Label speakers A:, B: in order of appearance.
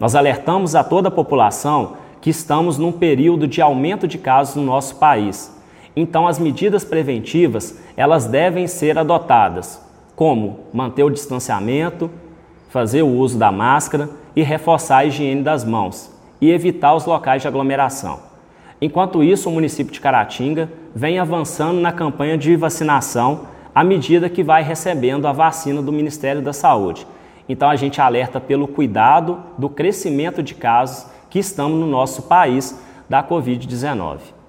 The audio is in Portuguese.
A: Nós alertamos a toda a população que estamos num período de aumento de casos no nosso país. Então, as medidas preventivas, elas devem ser adotadas, como manter o distanciamento, fazer o uso da máscara e reforçar a higiene das mãos e evitar os locais de aglomeração. Enquanto isso, o município de Caratinga vem avançando na campanha de vacinação à medida que vai recebendo a vacina do Ministério da Saúde. Então, a gente alerta pelo cuidado do crescimento de casos que estamos no nosso país da Covid-19.